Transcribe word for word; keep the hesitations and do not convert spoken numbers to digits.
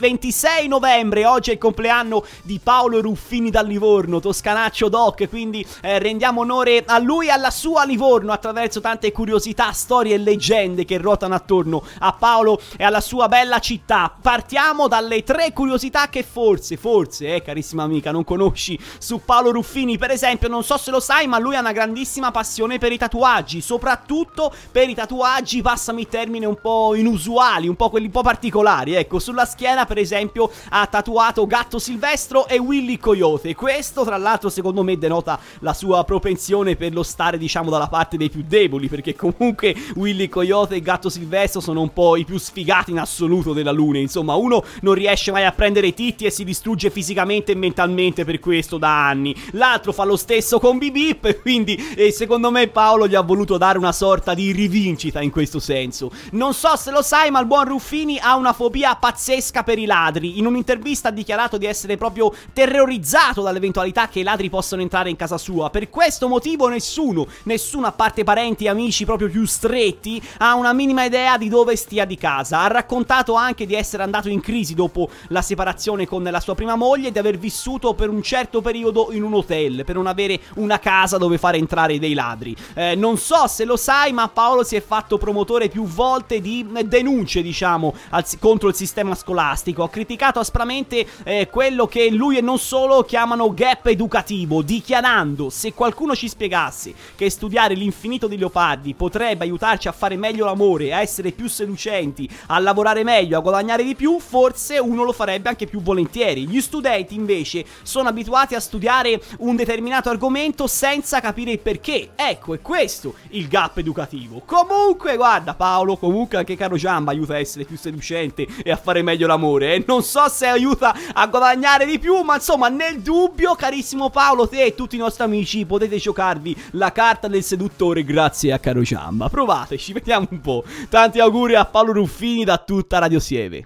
ventisei novembre, oggi è il compleanno di Paolo Ruffini da Livorno, toscanaccio doc, quindi eh, rendiamo onore a lui e alla sua Livorno attraverso tante curiosità, storie e leggende che ruotano attorno a Paolo e alla sua bella città. Partiamo dalle tre curiosità che forse, forse, eh carissima amica, non conosci su Paolo Ruffini. Per esempio, non so se lo sai, ma lui ha una grandissima passione per i tatuaggi, soprattutto per i tatuaggi, passami il termine, un po' inusuali, un po' quelli un po' particolari. Ecco, sulla schiena per esempio ha tatuato Gatto Silvestro e Willy Coyote. Questo tra l'altro secondo me denota la sua propensione per lo stare diciamo dalla parte dei più deboli, perché comunque Willy Coyote e Gatto Silvestro sono un po' i più sfigati in assoluto della Luna. Insomma, uno non riesce mai a prendere i titti e si distrugge fisicamente e mentalmente per questo da anni, l'altro fa lo stesso con Bip Bip, quindi eh, secondo me Paolo gli ha voluto dare una sorta di rivincita in questo senso. Non so se lo sai, ma il buon Ruffini ha una fobia pazzesca per i ladri. In un'intervista ha dichiarato di essere proprio terrorizzato dall'eventualità che i ladri possano entrare in casa sua. Per questo motivo nessuno, nessuno a parte parenti e amici proprio più stretti, ha una minima idea di dove stia di casa. Ha raccontato anche di essere andato in crisi dopo la separazione con la sua prima moglie e di aver vissuto per un certo periodo in un hotel per non avere una casa dove fare entrare dei ladri. Eh, non so se lo sai, ma Paolo si è fatto promotore più volte di denunce, diciamo, al, contro il sistema scolastico. Ha criticato aspramente eh, quello che lui e non solo chiamano gap educativo, dichiarando: se qualcuno ci spiegasse che studiare l'infinito di Leopardi potrebbe aiutarci a fare meglio l'amore, a essere più seducenti, a lavorare meglio, a guadagnare di più, forse uno lo farebbe anche più volentieri. Gli studenti invece sono abituati a studiare un determinato argomento senza capire il perché. Ecco, è questo il gap educativo. Comunque, guarda Paolo, comunque anche Caro Giamba aiuta a essere più seducente e a fare meglio l'amore, eh? Non so se aiuta a guadagnare di più, ma insomma, nel dubbio, carissimo Paolo, te e tutti i nostri amici potete giocarvi la carta del seduttore grazie a Caro Giamba. Provateci, vediamo un po'. Tanti auguri a Paolo Ruffini da tutta Radio Sieve.